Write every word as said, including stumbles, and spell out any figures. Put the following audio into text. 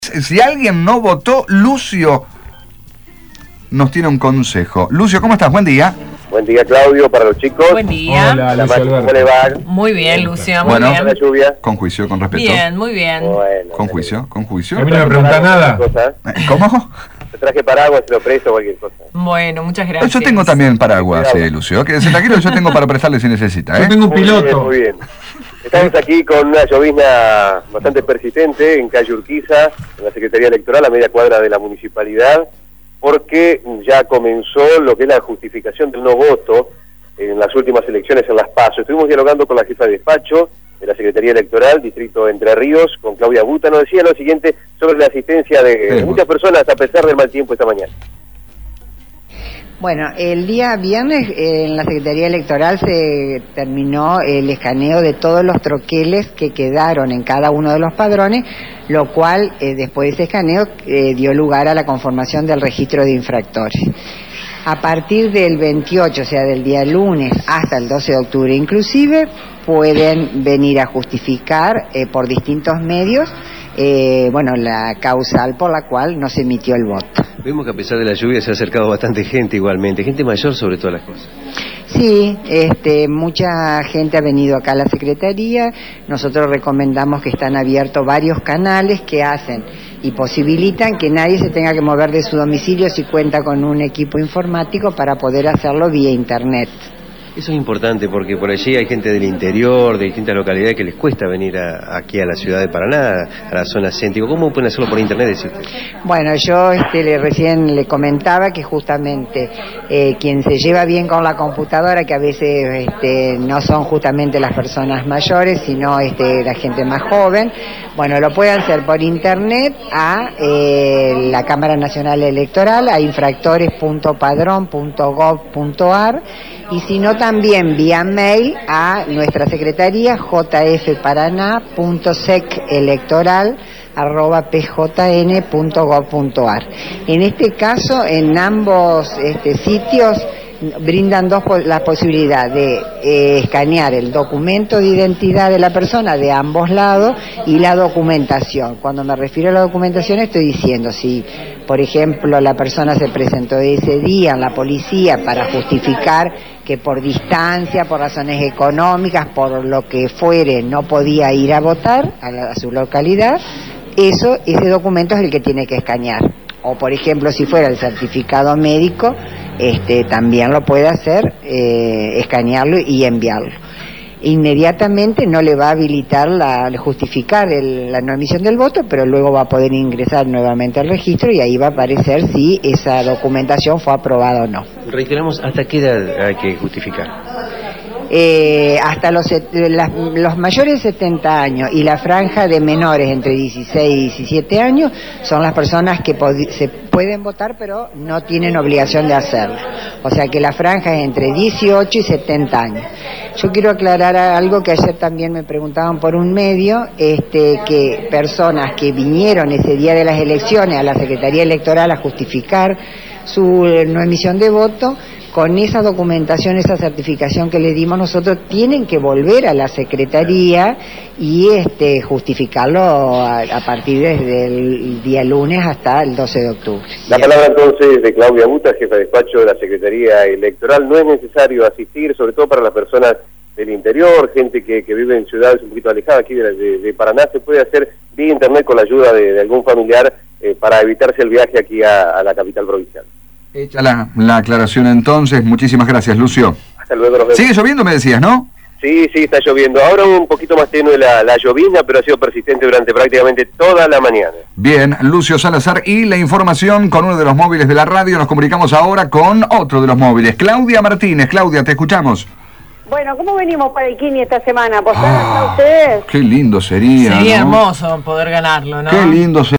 Si alguien no votó, Lucio nos tiene un consejo. Lucio, ¿cómo estás? Buen día. Buen día, Claudio, para los chicos. Buen día. Hola, Hola, Lucio Max, ¿cómo Alberto. le va? Muy bien, Lucio, muy Bueno. bien. ¿La lluvia? Con juicio, con respeto. Bien, muy bien. Bueno. Con juicio, con juicio. A mí no me pregunta nada. Cosa. Eh, ¿Cómo? Te traje paraguas, te lo presto, cualquier cosa. Bueno, muchas gracias. Yo tengo también paraguas, eh, Lucio. Que se tranquilo, yo tengo para prestarle si necesita, Yo ¿eh? tengo un Muy bien, piloto. muy bien. Estamos aquí con una llovizna bastante persistente en calle Urquiza, en la Secretaría Electoral, a media cuadra de la municipalidad, porque ya comenzó lo que es la justificación del no voto en las últimas elecciones en Las Paso. Estuvimos dialogando con la jefa de despacho de la Secretaría Electoral, Distrito Entre Ríos, con Claudia Buta. Nos decía lo siguiente sobre la asistencia de Sí. muchas personas a pesar del mal tiempo esta mañana. Bueno, el día viernes eh, en la Secretaría Electoral se terminó el escaneo de todos los troqueles que quedaron en cada uno de los padrones, lo cual eh, después de ese escaneo eh, dio lugar a la conformación del registro de infractores. A partir del veintiocho, o sea, del día lunes hasta el doce de octubre inclusive, pueden venir a justificar eh, por distintos medios eh, bueno, la causal por la cual no se emitió el voto. Vemos que a pesar de la lluvia se ha acercado bastante gente igualmente, gente mayor sobre todas las cosas. Sí, este, mucha gente ha venido acá a la Secretaría. Nosotros recomendamos que están abiertos varios canales que hacen y posibilitan que nadie se tenga que mover de su domicilio si cuenta con un equipo informático para poder hacerlo vía internet. Eso es importante porque por allí hay gente del interior, de distintas localidades que les cuesta venir a, aquí a la ciudad de Paraná, a la zona céntrica. ¿Cómo pueden hacerlo por internet, dice usted? Bueno, yo este, le, recién le comentaba que justamente eh, quien se lleva bien con la computadora, que a veces este, no son justamente las personas mayores, sino este, la gente más joven, bueno, lo pueden hacer por internet a eh, la Cámara Nacional Electoral, a infractores punto padrón punto gov punto ar, y si no también vía mail a nuestra secretaría jfparaná punto sec electoral arroba p j n punto gov punto ar. En este caso, en ambos este, sitios brindan dos la posibilidad de eh, escanear el documento de identidad de la persona de ambos lados y la documentación. Cuando me refiero a la documentación estoy diciendo si, por ejemplo, la persona se presentó ese día en la policía para justificar que por distancia, por razones económicas, por lo que fuere, no podía ir a votar a, la, a su localidad, eso, ese documento es el que tiene que escanear. O, por ejemplo, si fuera el certificado médico, este, también lo puede hacer, eh, escanearlo y enviarlo. Inmediatamente no le va a habilitar la justificar el, la no emisión del voto, pero luego va a poder ingresar nuevamente al registro y ahí va a aparecer si esa documentación fue aprobada o no. Reiteramos, ¿hasta qué edad hay que justificar? Eh, hasta los, las, los mayores de setenta años y la franja de menores entre dieciséis y diecisiete años son las personas que se pueden votar pero no tienen obligación de hacerlo. O sea que la franja es entre dieciocho y setenta años. Yo quiero aclarar algo que ayer también me preguntaban por un medio, este, que personas que vinieron ese día de las elecciones a la Secretaría Electoral a justificar su no emisión de voto, con esa documentación, esa certificación que le dimos nosotros, tienen que volver a la Secretaría y este, justificarlo a, a partir desde el día lunes hasta el doce de octubre. La palabra entonces de Claudia Buta, jefa de despacho de la Secretaría Electoral. No es necesario asistir, sobre todo para las personas del interior, gente que, que vive en ciudades un poquito alejadas aquí de, de, de Paraná. Se puede hacer vía internet con la ayuda de, de algún familiar eh, para evitarse el viaje aquí a, a la capital provincial. Hecha la, la aclaración entonces. Muchísimas gracias, Lucio. Hasta luego, nos vemos. Sigue lloviendo, me decías, ¿no? Sí, sí, está lloviendo. Ahora un poquito más tenue la, la llovizna, pero ha sido persistente durante prácticamente toda la mañana. Bien, Lucio Salazar y la información con uno de los móviles de la radio. Nos comunicamos ahora con otro de los móviles. Claudia Martínez. Claudia, te escuchamos. Bueno, ¿cómo venimos para el Kini esta semana? ¿Apostaron Ah, a ustedes? qué lindo sería, Sería ¿no? hermoso poder ganarlo, ¿no? Qué lindo sería.